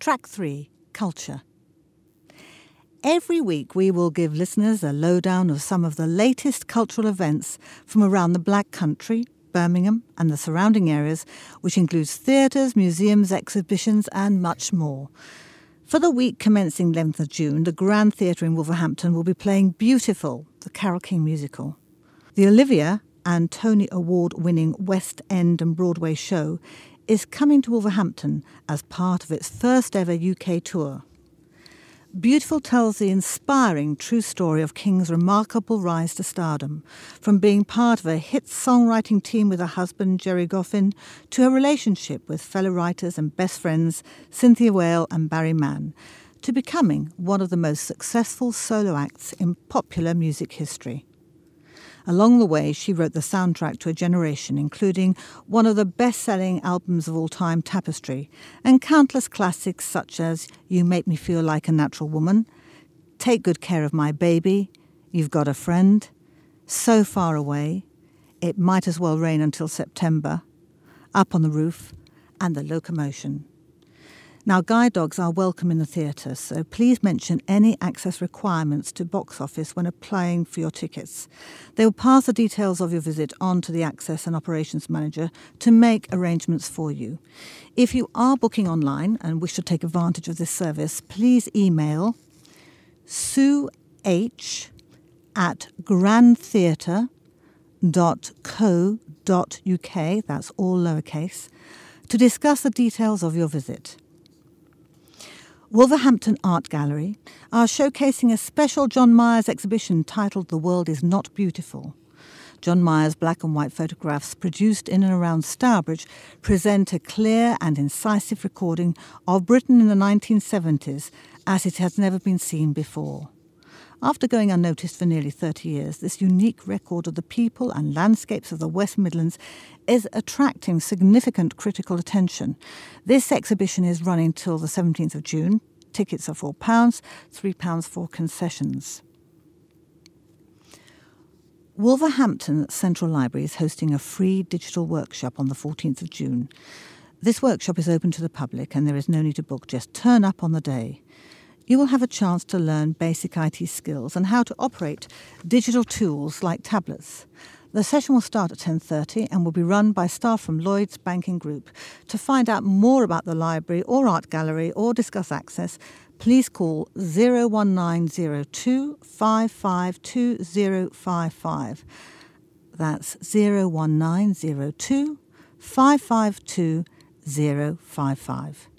Track 3, Culture. Every week we will give listeners a lowdown of some of the latest cultural events from around the Black Country, Birmingham and the surrounding areas, which includes theatres, museums, exhibitions and much more. For the week commencing 11th of June, the Grand Theatre in Wolverhampton will be playing Beautiful, the Carole King musical. The Olivia and Tony Award-winning West End and Broadway show is coming to Wolverhampton as part of its first ever UK tour. Beautiful tells the inspiring true story of King's remarkable rise to stardom, from being part of a hit songwriting team with her husband Jerry Goffin to her relationship with fellow writers and best friends Cynthia Whale and Barry Mann, to becoming one of the most successful solo acts in popular music history. Along the way, she wrote the soundtrack to a generation, including one of the best-selling albums of all time, Tapestry, and countless classics such as You Make Me Feel Like a Natural Woman, Take Good Care of My Baby, You've Got a Friend, So Far Away, It Might As Well Rain Until September, Up on the Roof, and The Locomotion. Now, guide dogs are welcome in the theatre, so please mention any access requirements to box office when applying for your tickets. They will pass the details of your visit on to the Access and Operations Manager to make arrangements for you. If you are booking online and wish to take advantage of this service, please email sueH@grandtheatre.co.uk, that's all lowercase, to discuss the details of your visit. Wolverhampton Art Gallery are showcasing a special John Myers exhibition titled The World Is Not Beautiful. John Myers' black and white photographs produced in and around Stourbridge present a clear and incisive recording of Britain in the 1970s as it has never been seen before. After going unnoticed for nearly 30 years, this unique record of the people and landscapes of the West Midlands is attracting significant critical attention. This exhibition is running till the 17th of June. Tickets are £4, £3 for concessions. Wolverhampton Central Library is hosting a free digital workshop on the 14th of June. This workshop is open to the public and there is no need to book, just turn up on the day. You will have a chance to learn basic IT skills and how to operate digital tools like tablets. The session will start at 10:30 and will be run by staff from Lloyds Banking Group. To find out more about the library or art gallery or discuss access, please call 01902 552055. That's 01902 552055.